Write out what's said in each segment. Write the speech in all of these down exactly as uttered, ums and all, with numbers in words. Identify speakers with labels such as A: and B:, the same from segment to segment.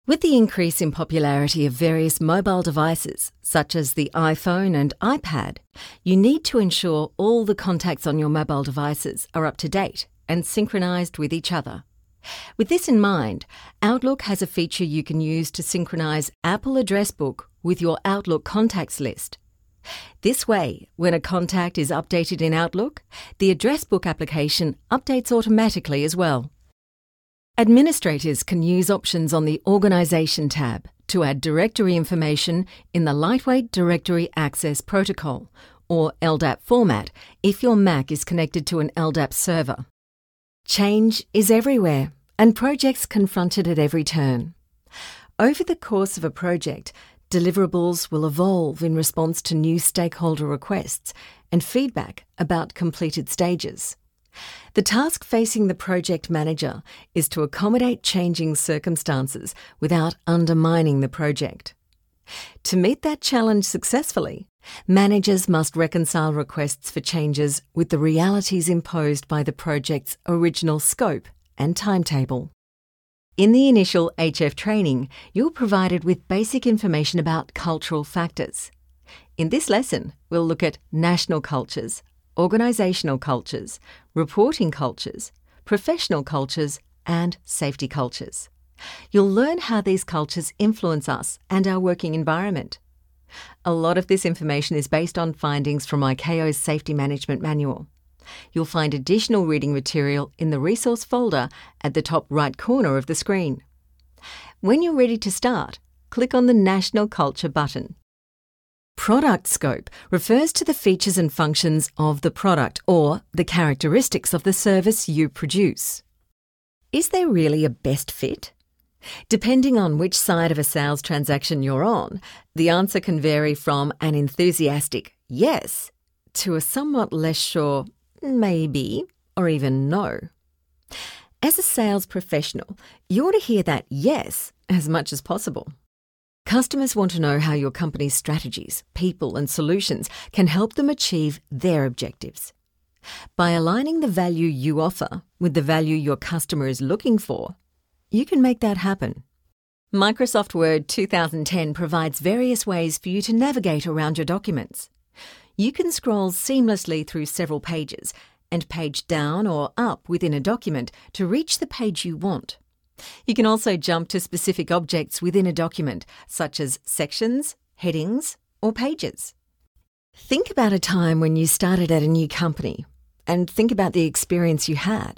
A: With the increase in popularity of various mobile devices, such as the iPhone and iPad, you need to ensure all the contacts on your mobile devices are up to date and synchronized with each other. With this in mind, Outlook has a feature you can use to synchronize Apple Address Book with your Outlook contacts list. This way, when a contact is updated in Outlook, the Address Book application updates automatically as well. Administrators can use options on the Organisation tab to add directory information in the Lightweight Directory Access Protocol, or L D A P format, if your Mac is connected to an L D A P server. Change is everywhere, and projects confronted at every turn. Over the course of a project, deliverables will evolve in response to new stakeholder requests and feedback about completed stages. The task facing the project manager is to accommodate changing circumstances without undermining the project. To meet that challenge successfully, managers must reconcile requests for changes with the realities imposed by the project's original scope and timetable. In the initial H F training, you're provided with basic information about cultural factors. In this lesson, we'll look at national cultures, organisational cultures, reporting cultures, professional cultures, and safety cultures. You'll learn how these cultures influence us and our working environment. A lot of this information is based on findings from I C A O's Safety Management Manual. You'll find additional reading material in the resource folder at the top right corner of the screen. When you're ready to start, click on the National Culture button. Product scope refers to the features and functions of the product or the characteristics of the service you produce. Is there really a best fit? Depending on which side of a sales transaction you're on, the answer can vary from an enthusiastic yes to a somewhat less sure maybe or even no. As a sales professional, you want to hear that yes as much as possible. Customers want to know how your company's strategies, people and solutions can help them achieve their objectives. By aligning the value you offer with the value your customer is looking for, you can make that happen. Microsoft Word two thousand ten provides various ways for you to navigate around your documents. You can scroll seamlessly through several pages and page down or up within a document to reach the page you want. You can also jump to specific objects within a document, such as sections, headings, or pages. Think about a time when you started at a new company and think about the experience you had.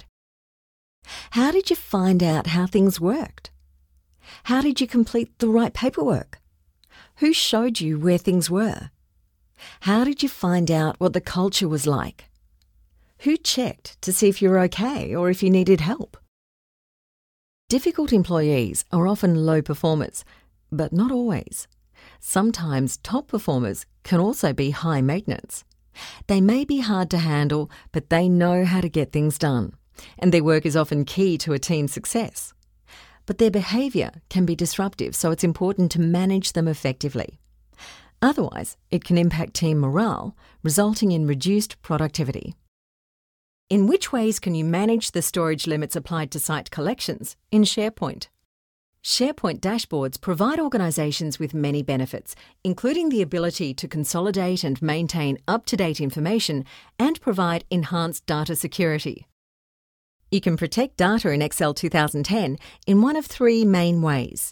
A: How did you find out how things worked? How did you complete the right paperwork? Who showed you where things were? How did you find out what the culture was like? Who checked to see if you were okay or if you needed help? Difficult employees are often low performers, but not always. Sometimes top performers can also be high maintenance. They may be hard to handle, but they know how to get things done, and their work is often key to a team's success. But their behaviour can be disruptive, so it's important to manage them effectively. Otherwise, it can impact team morale, resulting in reduced productivity. In which ways can you manage the storage limits applied to site collections in SharePoint? SharePoint dashboards provide organisations with many benefits, including the ability to consolidate and maintain up-to-date information and provide enhanced data security. You can protect data in Excel two thousand ten in one of three main ways.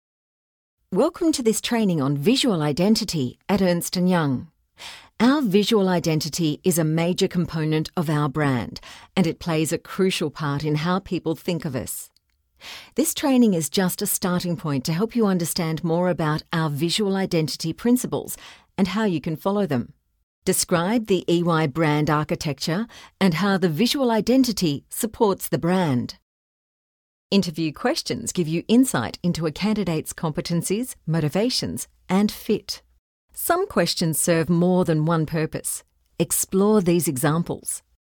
A: Welcome to this training on visual identity at Ernst and Young. Our visual identity is a major component of our brand, and it plays a crucial part in how people think of us. This training is just a starting point to help you understand more about our visual identity principles and how you can follow them. Describe the E Y brand architecture and how the visual identity supports the brand. Interview questions give you insight into a candidate's competencies, motivations, and fit. Some questions serve more than one purpose. Explore these examples.